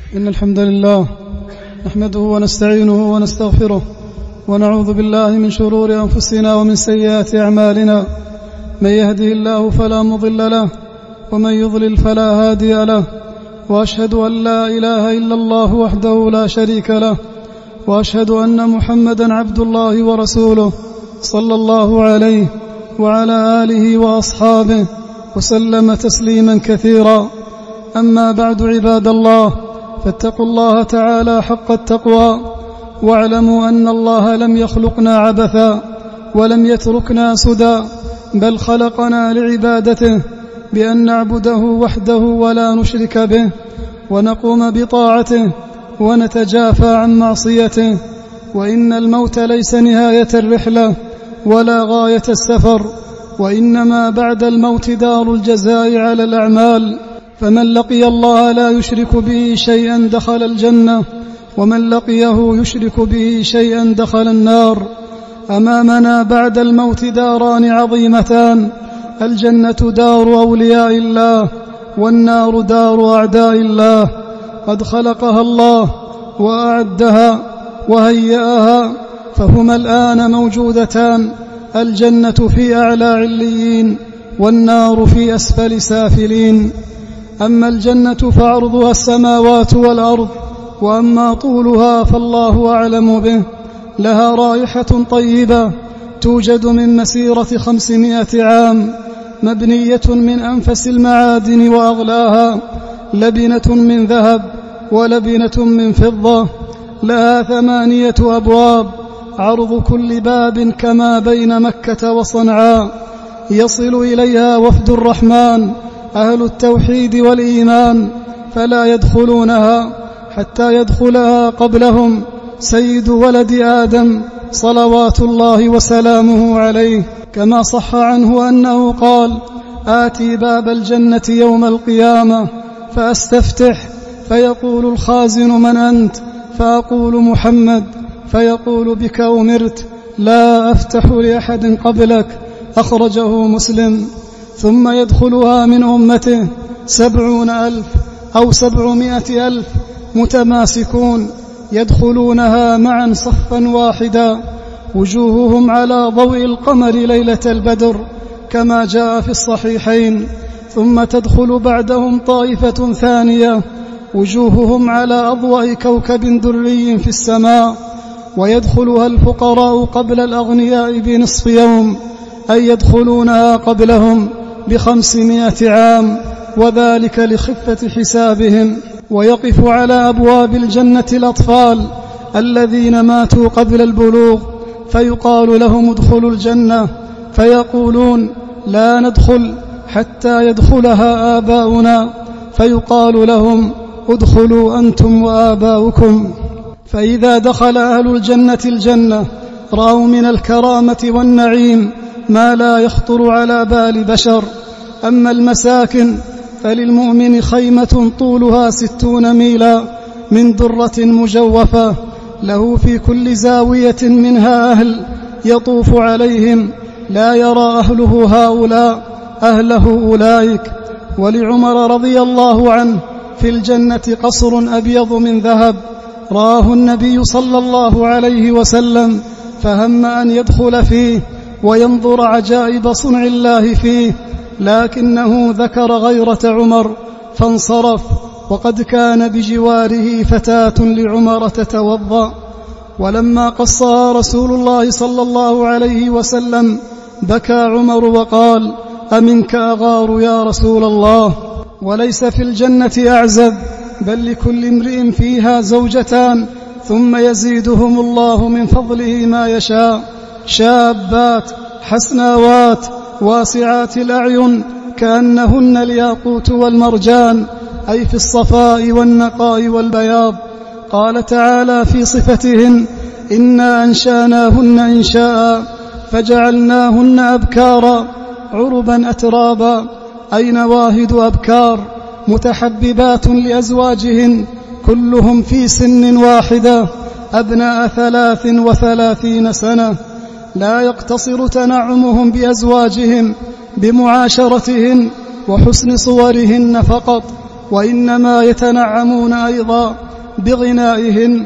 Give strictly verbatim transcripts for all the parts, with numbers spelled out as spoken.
إن الحمد لله نحمده ونستعينه ونستغفره ونعوذ بالله من شرور أنفسنا ومن سيئات أعمالنا. من يهده الله فلا مضل له ومن يضلل فلا هادي له، وأشهد أن لا إله إلا الله وحده لا شريك له، وأشهد أن محمدا عبد الله ورسوله صلى الله عليه وعلى آله وأصحابه وسلم تسليما كثيرا. أما بعد، عباد الله، فاتقوا الله تعالى حق التقوى، واعلموا أن الله لم يخلقنا عبثا ولم يتركنا سدى، بل خلقنا لعبادته بأن نعبده وحده ولا نشرك به، ونقوم بطاعته ونتجافى عن معصيته. وإن الموت ليس نهاية الرحلة ولا غاية السفر، وإنما بعد الموت دار الجزاء على الأعمال. فمن لقي الله لا يشرك به شيئا دخل الجنة، ومن لقيه يشرك به شيئا دخل النار. أمامنا بعد الموت داران عظيمتان: الجنة دار أولياء الله، والنار دار أعداء الله. قد خلقها الله وأعدها وهيئها، فهما الآن موجودتان: الجنة في أعلى عليين، والنار في أسفل سافلين. أما الجنة فعرضها السماوات والأرض، وأما طولها فالله أعلم به. لها رائحة طيبة توجد من مسيرة خمسمائة عام، مبنية من أنفس المعادن وأغلاها، لبنة من ذهب ولبنة من فضة. لها ثمانية أبواب، عرض كل باب كما بين مكة وصنعاء، يصل إليها وفد الرحمن أهل التوحيد والإيمان، فلا يدخلونها حتى يدخلها قبلهم سيد ولد آدم صلوات الله وسلامه عليه، كما صح عنه أنه قال: آتي باب الجنة يوم القيامة فأستفتح، فيقول الخازن: من أنت؟ فأقول: محمد. فيقول: بك أمرت، لا أفتح لأحد قبلك. أخرجه مسلم. ثم يدخلها من أمته سبعون ألف أو سبعمائة ألف متماسكون، يدخلونها معا صفا واحدا، وجوههم على ضوء القمر ليلة البدر كما جاء في الصحيحين. ثم تدخل بعدهم طائفة ثانية، وجوههم على أضواء كوكب دري في السماء، ويدخلها الفقراء قبل الأغنياء بنصف يوم، أي يدخلونها قبلهم بخمسمائة عام، وذلك لخفة حسابهم. ويقف على أبواب الجنة الأطفال الذين ماتوا قبل البلوغ، فيقال لهم: ادخلوا الجنة، فيقولون: لا ندخل حتى يدخلها آباؤنا، فيقال لهم: ادخلوا أنتم وآباؤكم. فإذا دخل أهل الجنة الجنة رأوا من الكرامة والنعيم ما لا يخطر على بال بشر. أما المساكن فللمؤمن خيمة طولها ستون ميلا من درة مجوفة، له في كل زاوية منها أهل يطوف عليهم، لا يرى أهله هؤلاء أهله أولئك. ولعمر رضي الله عنه في الجنة قصر أبيض من ذهب، رآه النبي صلى الله عليه وسلم، فهم أن يدخل فيه وينظر عجائب صنع الله فيه، لكنه ذكر غيرة عمر فانصرف، وقد كان بجواره فتاة لعمر تتوضأ. ولما قصها رسول الله صلى الله عليه وسلم بكى عمر وقال: أمنك أغار يا رسول الله؟ وليس في الجنة أعزب، بل لكل امرئ فيها زوجتان، ثم يزيدهم الله من فضله ما يشاء، شابات حسناوات واسعات الأعين كأنهن الياقوت والمرجان، أي في الصفاء والنقاء والبياض. قال تعالى في صفتهن: إنا أنشأناهن إنشاء فجعلناهن أبكارا عربا أترابا، أي نواهد أبكار متحببات لأزواجهن، كلهم في سن واحدة، أبناء ثلاث وثلاثين سنة. لا يقتصر تنعمهم بأزواجهم بمعاشرتهن وحسن صورهن فقط، وإنما يتنعمون أيضا بغنائهن،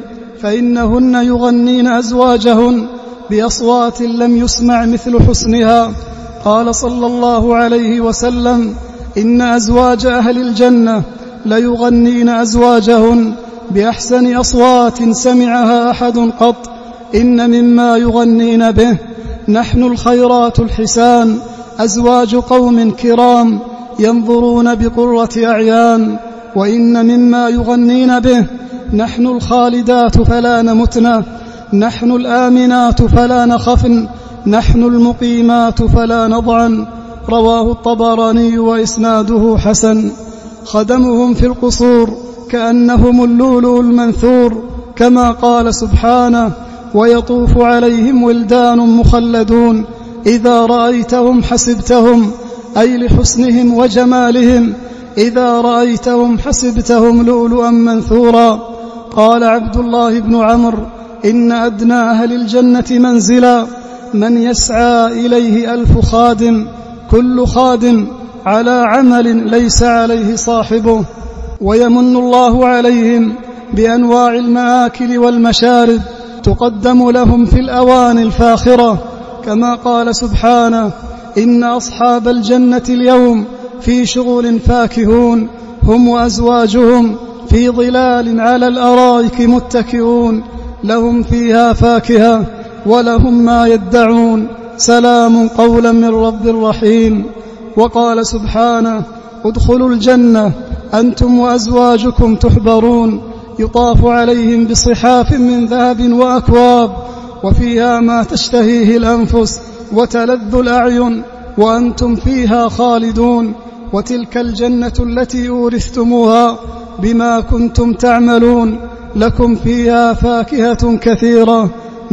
فإنهن يغنين أزواجهن بأصوات لم يسمع مثل حسنها. قال صلى الله عليه وسلم: إن أزواج أهل الجنة ليغنين أزواجهن بأحسن أصوات سمعها أحد قط، إن مما يغنين به: نحن الخيرات الحسان، أزواج قوم كرام ينظرون بقرة أعيان. وإن مما يغنين به: نحن الخالدات فلا نمتن، نحن الآمنات فلا نخفن، نحن المقيمات فلا نضعن. رواه الطبراني وإسناده حسن. خدمهم في القصور كأنهم اللؤلؤ المنثور، كما قال سبحانه: ويطوف عليهم ولدان مخلدون إذا رأيتهم حسبتهم، أي لحسنهم وجمالهم، إذا رأيتهم حسبتهم لؤلؤا منثورا. قال عبد الله بن عمرو: إن أدنى أهل الجنة منزلا من يسعى إليه ألف خادم، كل خادم على عمل ليس عليه صاحبه. ويمن الله عليهم بأنواع المآكل والمشارب تقدم لهم في الأواني الفاخرة، كما قال سبحانه: إن أصحاب الجنة اليوم في شغل فاكهون، هم وأزواجهم في ظلال على الأرائك متكئون، لهم فيها فاكهة ولهم ما يدعون، سلام قولا من رب رحيم. وقال سبحانه: ادخلوا الجنة أنتم وأزواجكم تحبرون، يطاف عليهم بصحاف من ذهب وأكواب، وفيها ما تشتهيه الأنفس وتلذ الأعين، وأنتم فيها خالدون. وتلك الجنة التي أورثتموها بما كنتم تعملون، لكم فيها فاكهة كثيرة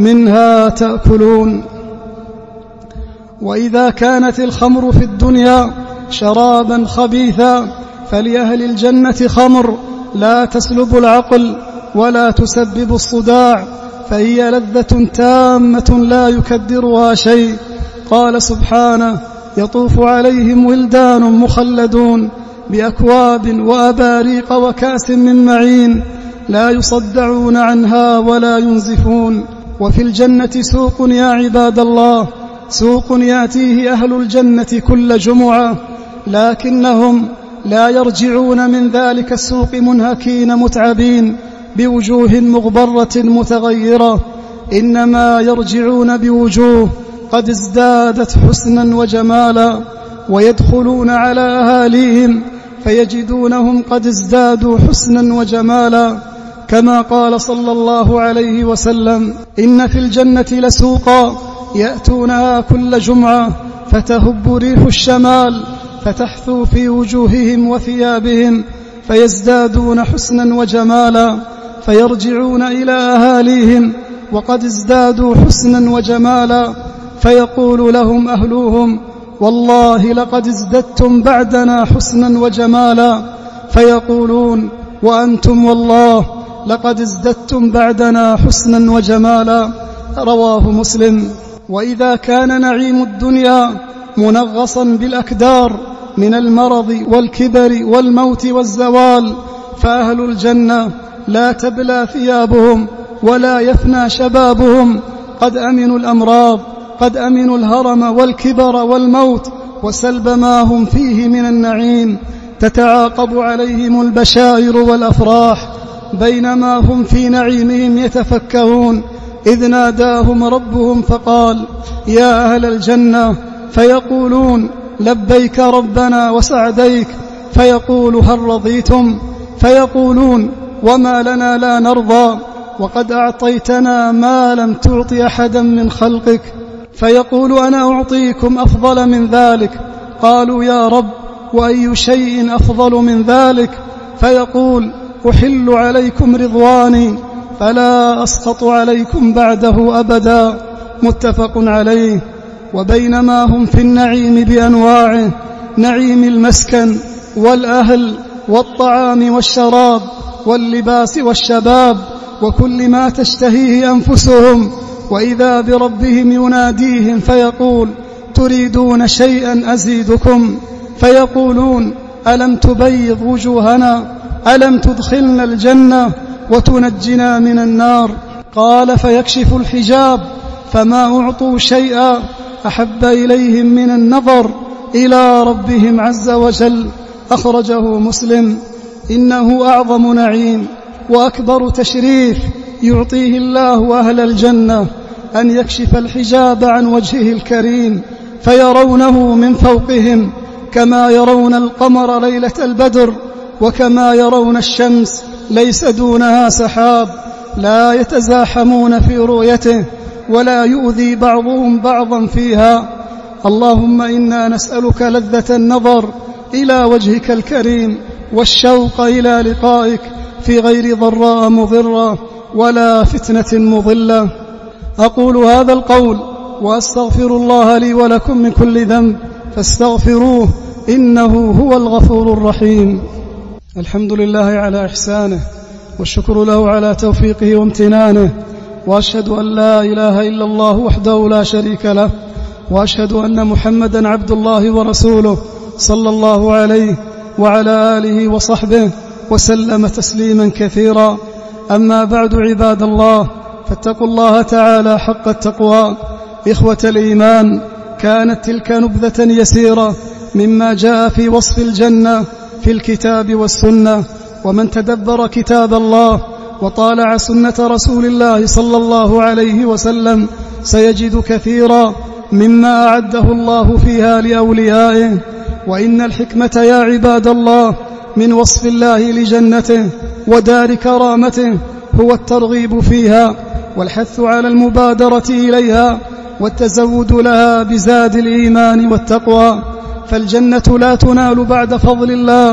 منها تأكلون. وإذا كانت الخمر في الدنيا شرابا خبيثا، فلأهل الجنة خمر لا تسلب العقل ولا تسبب الصداع، فهي لذة تامة لا يكدرها شيء. قال سبحانه: يطوف عليهم ولدان مخلدون بأكواب وأباريق وكأس من معين، لا يصدعون عنها ولا ينزفون. وفي الجنة سوق يا عباد الله، سوق يأتيه أهل الجنة كل جمعة، لكنهم لا يرجعون من ذلك السوق منهكين متعبين بوجوه مغبرة متغيرة، إنما يرجعون بوجوه قد ازدادت حسنا وجمالا. ويدخلون على أهاليهم فيجدونهم قد ازدادوا حسنا وجمالا، كما قال صلى الله عليه وسلم: إن في الجنة لسوقا يأتونها كل جمعة فتهب ريح الشمال فتحثو في وجوههم وثيابهم، فيزدادون حسنا وجمالا، فيرجعون إلى أهاليهم وقد ازدادوا حسنا وجمالا، فيقول لهم أهلوهم: والله لقد ازددتم بعدنا حسنا وجمالا، فيقولون: وأنتم والله لقد ازددتم بعدنا حسنا وجمالا. رواه مسلم. وإذا كان نعيم الدنيا منغصا بالأكدار من المرض والكبر والموت والزوال، فأهل الجنة لا تبلى ثيابهم ولا يفنى شبابهم، قد أمنوا الأمراض، قد أمنوا الهرم والكبر والموت وسلب ما هم فيه من النعيم، تتعاقب عليهم البشائر والأفراح بينما هم في نعيمهم يتفكهون، إذ ناداهم ربهم فقال: يا أهل الجنة، فيقولون: لبيك ربنا وسعديك، فيقول: هل رضيتم؟ فيقولون: وما لنا لا نرضى، وقد أعطيتنا ما لم تعط أحدا من خلقك. فيقول: أنا أعطيكم أفضل من ذلك. قالوا: يا رب، وأي شيء أفضل من ذلك؟ فيقول: أحل عليكم رضواني فلا أسخط عليكم بعده أبدا. متفق عليه. وبينما هم في النعيم بأنواعه، نعيم المسكن والأهل والطعام والشراب واللباس والشباب وكل ما تشتهيه أنفسهم، وإذا بربهم يناديهم فيقول: تريدون شيئا أزيدكم؟ فيقولون: ألم تبيض وجوهنا ألم تدخلنا الجنة وتنجنا من النار. قال فيكشف الحجاب فما أعطوا شيئا أحب إليهم من النظر إلى ربهم عز وجل. أخرجه مسلم. إنه أعظم نعيم وأكبر تشريف يعطيه الله أهل الجنة أن يكشف الحجاب عن وجهه الكريم فيرونه من فوقهم كما يرون القمر ليلة البدر وكما يرون الشمس ليس دونها سحاب، لا يتزاحمون في رؤيته ولا يؤذي بعضهم بعضا فيها. اللهم إنا نسألك لذة النظر إلى وجهك الكريم والشوق إلى لقائك في غير ضراء مضرة ولا فتنة مضلة. أقول هذا القول وأستغفر الله لي ولكم من كل ذنب فاستغفروه إنه هو الغفور الرحيم. الحمد لله على إحسانه والشكر له على توفيقه وامتنانه، وأشهد أن لا إله إلا الله وحده لا شريك له، وأشهد أن محمدا عبد الله ورسوله صلى الله عليه وعلى آله وصحبه وسلم تسليما كثيرا. أما بعد عباد الله، فاتقوا الله تعالى حق التقوى. إخوة الإيمان، كانت تلك نبذة يسيرة مما جاء في وصف الجنة في الكتاب والسنة، ومن تدبر كتاب الله وطالع سنة رسول الله صلى الله عليه وسلم سيجد كثيرا مما أعده الله فيها لأوليائه. وإن الحكمة يا عباد الله من وصف الله لجنته ودار كرامته هو الترغيب فيها والحث على المبادرة إليها والتزود لها بزاد الإيمان والتقوى. فالجنة لا تنال بعد فضل الله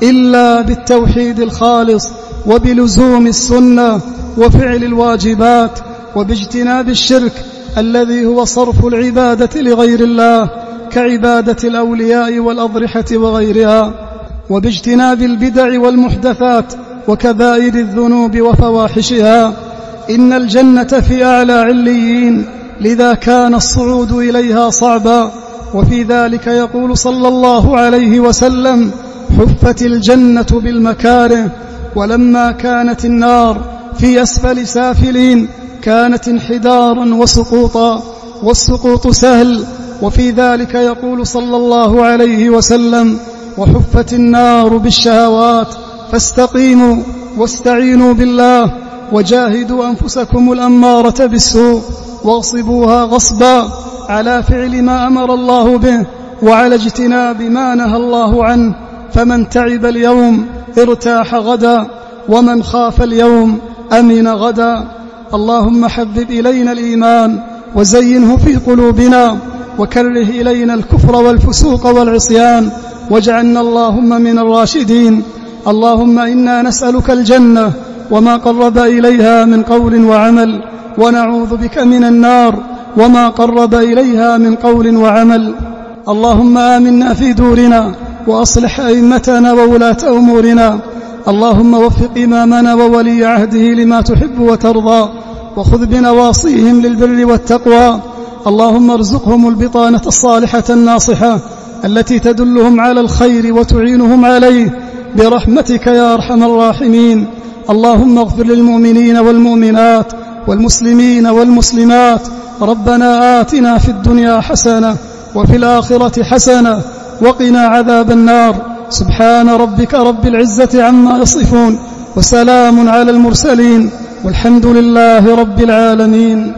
إلا بالتوحيد الخالص وبلزوم السنة وفعل الواجبات وباجتناب الشرك الذي هو صرف العبادة لغير الله كعبادة الأولياء والأضرحة وغيرها، وباجتناب البدع والمحدثات وكبائر الذنوب وفواحشها. إن الجنة في أعلى عليين، لذا كان الصعود إليها صعبا. وفي ذلك يقول صلى الله عليه وسلم: حفت الجنة بالمكاره. ولما كانت النار في أسفل سافلين كانت انحدارا وسقوطا، والسقوط سهل. وفي ذلك يقول صلى الله عليه وسلم: وحفت النار بالشهوات فاستقيموا واستعينوا بالله وجاهدوا أنفسكم الأمارة بالسوء واغصبوها غصبا على فعل ما أمر الله به وعلى اجتناب ما نهى الله عنه. فمن تعب اليوم ارتاح غدا، ومن خاف اليوم أمن غدا. اللهم حبب إلينا الإيمان وزينه في قلوبنا، وكره إلينا الكفر والفسوق والعصيان، واجعلنا اللهم من الراشدين. اللهم إنا نسألك الجنة وما قرب إليها من قول وعمل، ونعوذ بك من النار وما قرب إليها من قول وعمل. اللهم آمنا في دورنا وأصلح أئمتنا وولاة أمورنا. اللهم وفق إمامنا وولي عهده لما تحب وترضى، وخذ بنواصيهم للبر والتقوى. اللهم ارزقهم البطانة الصالحة الناصحة التي تدلهم على الخير وتعينهم عليه برحمتك يا أرحم الراحمين. اللهم اغفر للمؤمنين والمؤمنات والمسلمين والمسلمات. ربنا آتنا في الدنيا حسنة وفي الآخرة حسنة وقنا عذاب النار. سبحان ربك رب العزة عما يصفون، وسلام على المرسلين، والحمد لله رب العالمين.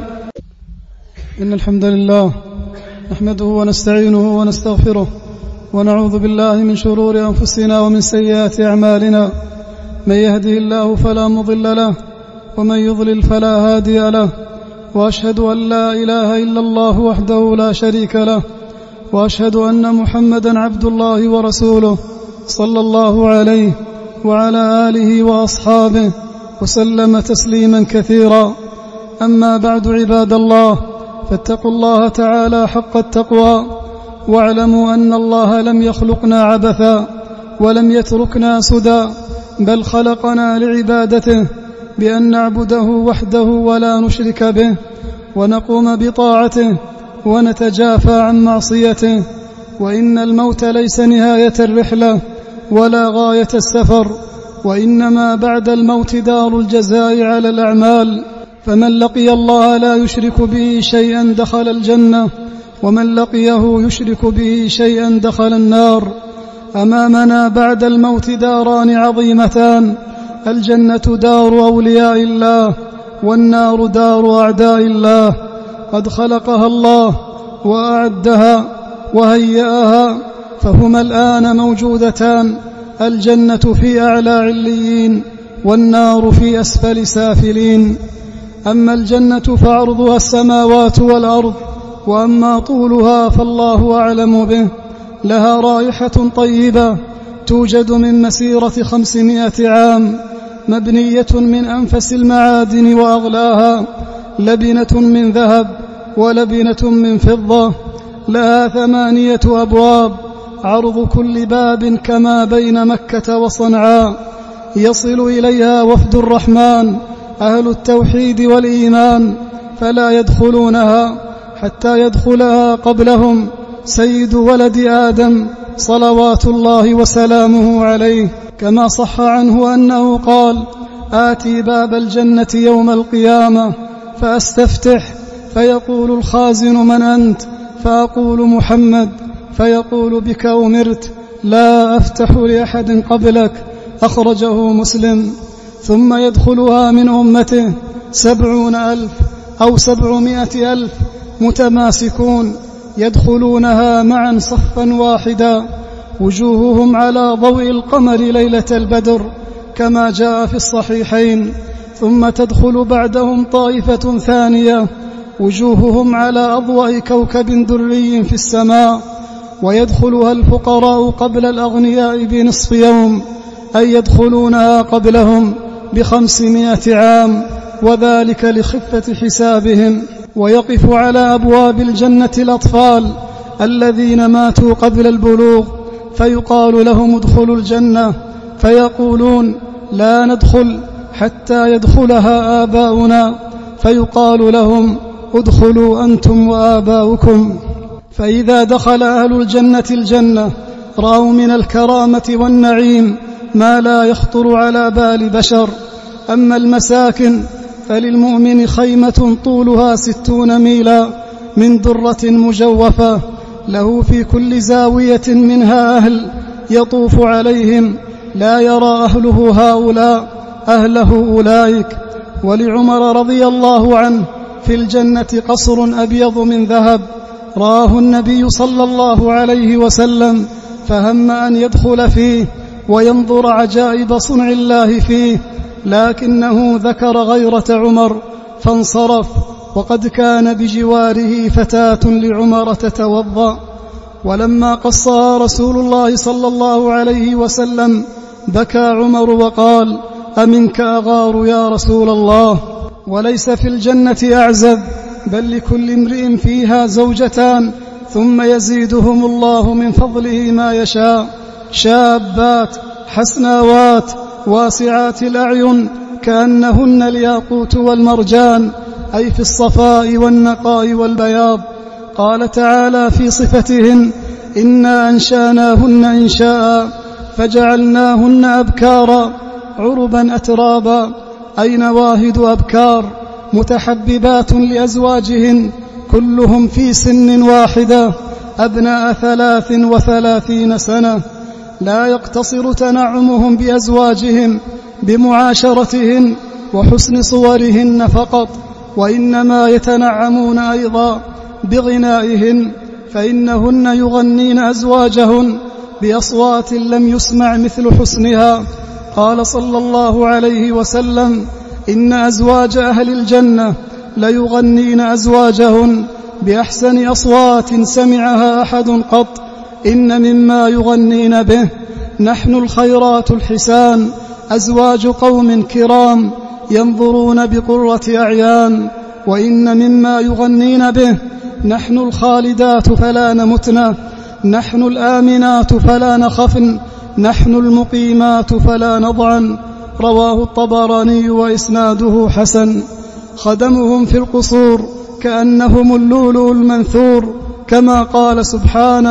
إن الحمد لله نحمده ونستعينه ونستغفره، ونعوذ بالله من شرور أنفسنا ومن سيئات أعمالنا. من يهده الله فلا مضل له، ومن يضلل فلا هادي له. وأشهد أن لا إله إلا الله وحده لا شريك له، وأشهد أن محمدا عبد الله ورسوله صلى الله عليه وعلى آله وأصحابه وسلم تسليما كثيرا. أما بعد عباد الله، فاتقوا الله تعالى حق التقوى، واعلموا أن الله لم يخلقنا عبثا ولم يتركنا سدى، بل خلقنا لعبادته بأن نعبده وحده ولا نشرك به، ونقوم بطاعته ونتجافى عن معصيته. وإن الموت ليس نهاية الرحلة، ولا غاية السفر، وإنما بعد الموت دار الجزاء على الأعمال. فمن لقي الله لا يشرك به شيئا دخل الجنة، ومن لقيه يشرك به شيئا دخل النار. أمامنا بعد الموت داران عظيمتان، الجنة دار أولياء الله، والنار دار أعداء الله، قد خلقها الله وأعدها وهيأها، فهما الآن موجودتان، الجنة في أعلى عليين، والنار في أسفل سافلين. أما الجنة فعرضها السماوات والأرض، وأما طولها فالله أعلم به. لها رائحة طيبة توجد من مسيرة خمسمائة عام، مبنية من أنفس المعادن وأغلاها، لبنة من ذهب ولبنة من فضة، لها ثمانية أبواب، عرض كل باب كما بين مكة وصنعاء، يصل إليها وفد الرحمن أهل التوحيد والإيمان، فلا يدخلونها حتى يدخلها قبلهم سيد ولد آدم صلوات الله وسلامه عليه، كما صح عنه أنه قال: آتي باب الجنة يوم القيامة فأستفتح، فيقول الخازن: من أنت؟ فأقول: محمد، فيقول: بك أمرت، لا أفتح لأحد قبلك، أخرجه مسلم. ثم يدخلها من أمته سبعون ألف أو سبعمائة ألف متماسكون، يدخلونها معا صفا واحدا، وجوههم على ضوء القمر ليلة البدر كما جاء في الصحيحين. ثم تدخل بعدهم طائفة ثانية، وجوههم على أضواء كوكب دري في السماء، ويدخلها الفقراء قبل الأغنياء بنصف يوم، أي يدخلونها قبلهم بخمسمائة عام، وذلك لخفة حسابهم. ويقف على أبواب الجنة الأطفال الذين ماتوا قبل البلوغ، فيقال لهم: ادخلوا الجنة، فيقولون: لا ندخل حتى يدخلها آباؤنا، فيقال لهم: ادخلوا أنتم وآباؤكم. فإذا دخل أهل الجنة الجنة رأوا من الكرامة والنعيم ما لا يخطر على بال بشر. أما المساكن فللمؤمن خيمة طولها ستون ميلا من درة مجوفة، له في كل زاوية منها أهل يطوف عليهم، لا يرى أهله هؤلاء أهله أولئك. ولعمر رضي الله عنه في الجنة قصر أبيض من ذهب، رآه النبي صلى الله عليه وسلم، فهم أن يدخل فيه وينظر عجائب صنع الله فيه، لكنه ذكر غيرة عمر فانصرف، وقد كان بجواره فتاة لعمر تتوضأ. ولما قصها رسول الله صلى الله عليه وسلم بكى عمر وقال: أمنك أغار يا رسول الله؟ وليس في الجنة أعزب، بل لكل امرئ فيها زوجتان، ثم يزيدهم الله من فضله ما يشاء، شابات حسناوات واسعات الأعين كأنهن الياقوت والمرجان، أي في الصفاء والنقاء والبياض. قال تعالى في صفتهن: إنا أنشأناهن إنشاء فجعلناهن أبكارا عربا أترابا، أي نواهد أبكار متحببات لأزواجهن، كلهم في سن واحدة، أبناء ثلاث وثلاثين سنة. لا يقتصر تنعمهم بأزواجهم بمعاشرتهن وحسن صورهن فقط، وإنما يتنعمون أيضا بغنائهن، فإنهن يغنين أزواجهن بأصوات لم يسمع مثل حسنها. قال صلى الله عليه وسلم: إن أزواج أهل الجنة ليغنين أزواجهن بأحسن أصوات سمعها أحد قط، إن مما يغنين به: نحن الخيرات الحسان، أزواج قوم كرام ينظرون بقرة أعيان. وإن مما يغنين به: نحن الخالدات فلا نمتن، نحن الآمنات فلا نخفن، نحن المقيمات فلا نضعن. رواه الطبراني وإسناده حسن. خدمهم في القصور كأنهم اللؤلؤ المنثور، كما قال سبحانه: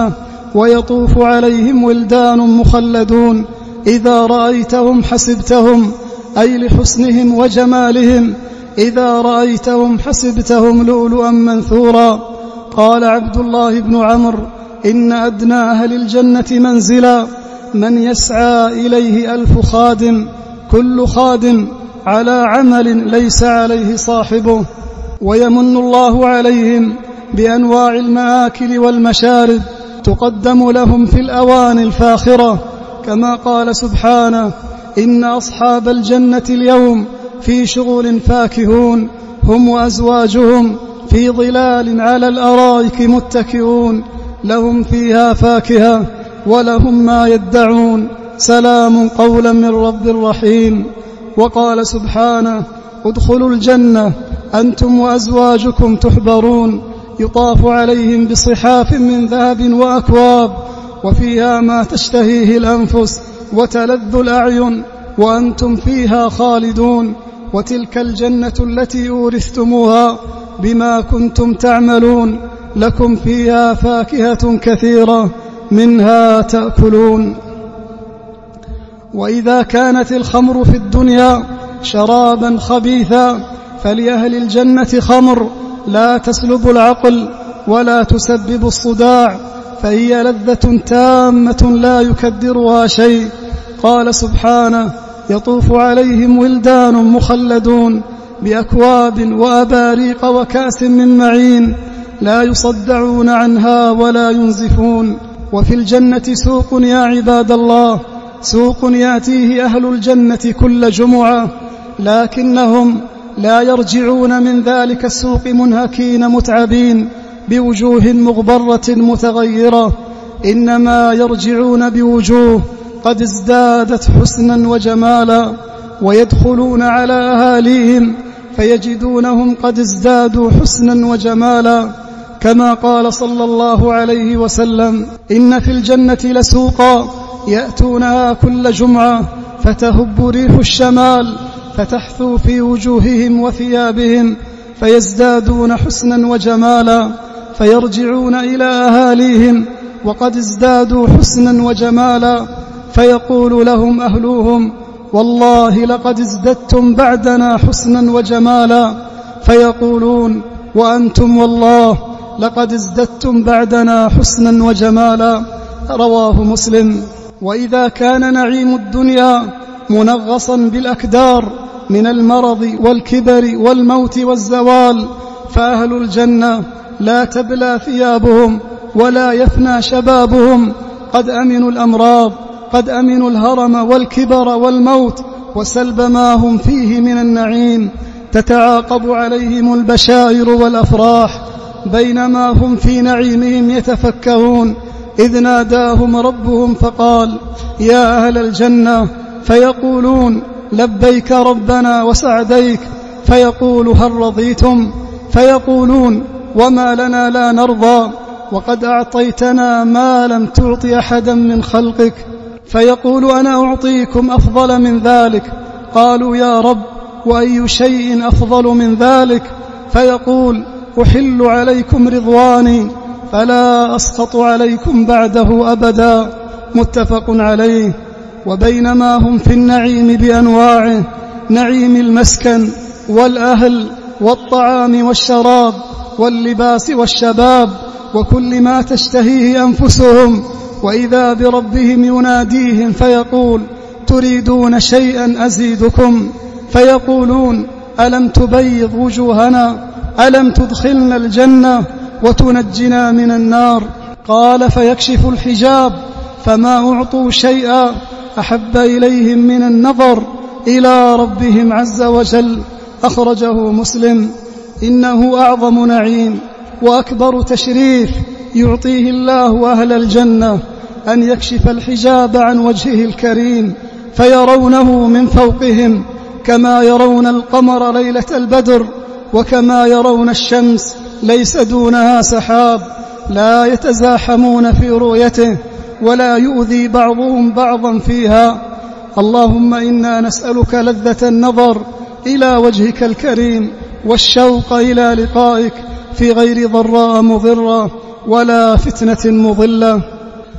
ويطوف عليهم ولدان مخلدون إذا رأيتهم حسبتهم، أي لحسنهم وجمالهم، إذا رأيتهم حسبتهم لؤلؤا منثورا. قال عبد الله بن عمرو: إن أدنى أهل الجنة منزلا من يسعى إليه ألف خادم، كل خادم على عمل ليس عليه صاحبه. ويمن الله عليهم بأنواع المآكل والمشارب تقدم لهم في الأواني الفاخرة، كما قال سبحانه: إن أصحاب الجنة اليوم في شغل فاكهون هم وأزواجهم في ظلال على الأرائك متكئون لهم فيها فاكهة ولهم ما يدعون سلام قولا من رب رحيم. وقال سبحانه: ادخلوا الجنة أنتم وأزواجكم تحبرون يطاف عليهم بصحاف من ذهب وأكواب وفيها ما تشتهيه الأنفس وتلذ الأعين وأنتم فيها خالدون، وتلك الجنة التي أورثتموها بما كنتم تعملون، لكم فيها فاكهة كثيرة منها تأكلون. وإذا كانت الخمر في الدنيا شرابا خبيثا فلأهل الجنة خمر لا تسلب العقل ولا تسبب الصداع، فهي لذة تامة لا يكدرها شيء. قال سبحانه: يطوف عليهم ولدان مخلدون بأكواب وأباريق وكأس من معين لا يصدعون عنها ولا ينزفون. وفي الجنة سوق يا عباد الله، سوق يأتيه أهل الجنة كل جمعة، لكنهم لا يرجعون من ذلك السوق منهكين متعبين بوجوه مغبرة متغيرة، إنما يرجعون بوجوه قد ازدادت حسنا وجمالا، ويدخلون على أهاليهم فيجدونهم قد ازدادوا حسنا وجمالا، كما قال صلى الله عليه وسلم: إن في الجنة لسوقا يأتونها كل جمعة فتهب ريح الشمال فتحثو في وجوههم وثيابهم فيزدادون حسنا وجمالا، فيرجعون إلى أهاليهم وقد ازدادوا حسنا وجمالا، فيقول لهم أهلوهم: والله لقد ازددتم بعدنا حسنا وجمالا، فيقولون: وأنتم والله لقد ازددتم بعدنا حسنا وجمالا. رواه مسلم. وإذا كان نعيم الدنيا منغصا بالأكدار من المرض والكبر والموت والزوال، فأهل الجنة لا تبلى ثيابهم ولا يفنى شبابهم، قد أمنوا الأمراض، قد أمنوا الهرم والكبر والموت وسلب ما هم فيه من النعيم، تتعاقب عليهم البشائر والأفراح بينما هم في نعيمهم يتفكهون، إذ ناداهم ربهم فقال: يا أهل الجنة، فيقولون: لبيك ربنا وسعديك، فيقول: هل رضيتم؟ فيقولون: وما لنا لا نرضى وقد أعطيتنا ما لم تعط أحدا من خلقك. فيقول: أنا أعطيكم أفضل من ذلك. قالوا: يا رب، وأي شيء أفضل من ذلك؟ فيقول: أحل عليكم رضواني فلا أسخط عليكم بعده أبدا. متفق عليه. وبينما هم في النعيم بأنواعه، نعيم المسكن والأهل والطعام والشراب واللباس والشباب وكل ما تشتهيه أنفسهم، وإذا بربهم يناديهم فيقول: تريدون شيئا أزيدكم؟ فيقولون: ألم تبيض وجوهنا؟ ألم تدخلنا الجنة وتنجنا من النار؟ قال: فيكشف الحجاب فما أعطوا شيئا أحب إليهم من النظر إلى ربهم عز وجل. أخرجه مسلم. إنه أعظم نعيم وأكبر تشريف يعطيه الله أهل الجنة أن يكشف الحجاب عن وجهه الكريم فيرونه من فوقهم كما يرون القمر ليلة البدر، وكما يرون الشمس ليس دونها سحاب، لا يتزاحمون في رؤيته ولا يؤذي بعضهم بعضا فيها. اللهم إنا نسألك لذة النظر إلى وجهك الكريم والشوق إلى لقائك في غير ضراء مضرة ولا فتنة مضلة.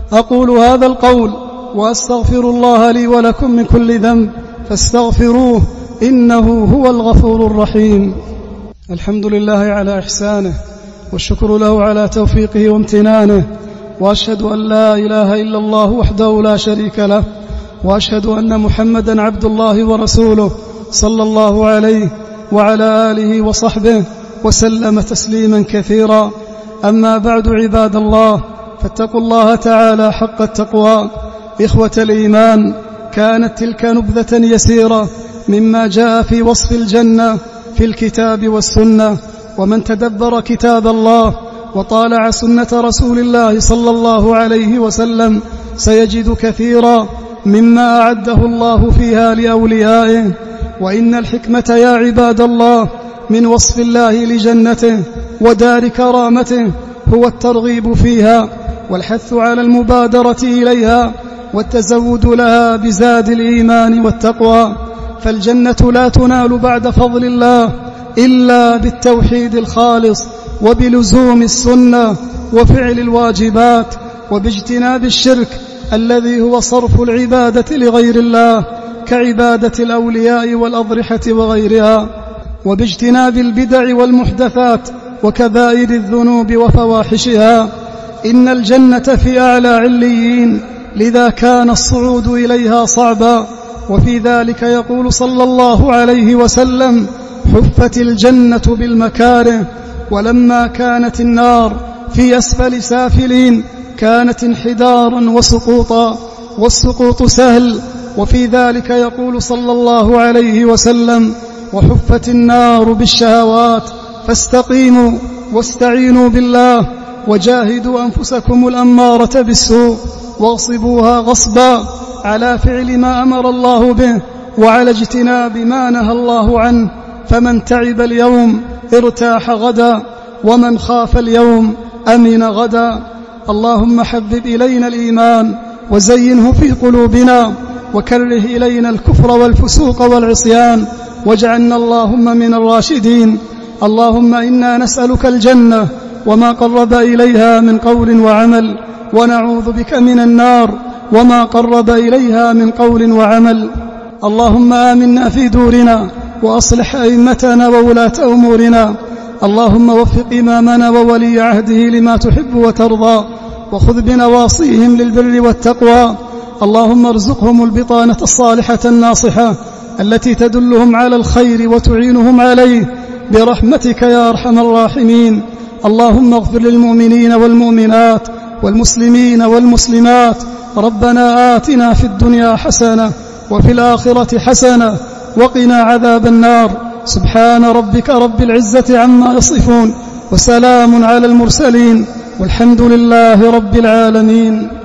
أقول هذا القول وأستغفر الله لي ولكم من كل ذنب فاستغفروه إنه هو الغفور الرحيم. الحمد لله على إحسانه والشكر له على توفيقه وامتنانه، وأشهد أن لا إله إلا الله وحده لا شريك له، وأشهد أن محمدا عبد الله ورسوله صلى الله عليه وعلى آله وصحبه وسلم تسليما كثيرا. أما بعد، عباد الله، فاتقوا الله تعالى حق التقوى. إخوة الإيمان، كانت تلك نبذة يسيرة مما جاء في وصف الجنة في الكتاب والسنة، ومن تدبر كتاب الله وطالع سنة رسول الله صلى الله عليه وسلم سيجد كثيرا مما أعده الله فيها لأوليائه. وإن الحكمة يا عباد الله من وصف الله لجنته ودار كرامته هو الترغيب فيها والحث على المبادرة إليها والتزود لها بزاد الإيمان والتقوى. فالجنة لا تنال بعد فضل الله إلا بالتوحيد الخالص وبلزوم السنة وفعل الواجبات وباجتناب الشرك الذي هو صرف العبادة لغير الله كعبادة الأولياء والأضرحة وغيرها، وباجتناب البدع والمحدثات وكبائر الذنوب وفواحشها. إن الجنة في أعلى عليين، لذا كان الصعود إليها صعبا. وفي ذلك يقول صلى الله عليه وسلم: حفت الجنة بالمكاره. ولما كانت النار في أسفل سافلين كانت انحدارا وسقوطا، والسقوط سهل. وفي ذلك يقول صلى الله عليه وسلم: وحفت النار بالشهوات فاستقيموا واستعينوا بالله وجاهدوا أنفسكم الأمارة بالسوء واغصبوها غصبا على فعل ما أمر الله به وعلى اجتناب ما نهى الله عنه. فمن تعب اليوم ارتاح غدا، ومن خاف اليوم أمن غدا. اللهم حبب إلينا الإيمان وزينه في قلوبنا، وكره إلينا الكفر والفسوق والعصيان، واجعلنا اللهم من الراشدين. اللهم إنا نسألك الجنة وما قرب إليها من قول وعمل، ونعوذ بك من النار وما قرب إليها من قول وعمل. اللهم آمنا في دورنا وأصلح أئمتنا وولاة أمورنا. اللهم وفق إمامنا وولي عهده لما تحب وترضى، وخذ بنواصيهم للبر والتقوى. اللهم ارزقهم البطانة الصالحة الناصحة التي تدلهم على الخير وتعينهم عليه برحمتك يا أرحم الراحمين. اللهم اغفر للمؤمنين والمؤمنات والمسلمين والمسلمات. ربنا آتنا في الدنيا حسنة وفي الآخرة حسنة وقنا عذاب النار. سبحان ربك رب العزة عما يصفون، وسلام على المرسلين، والحمد لله رب العالمين.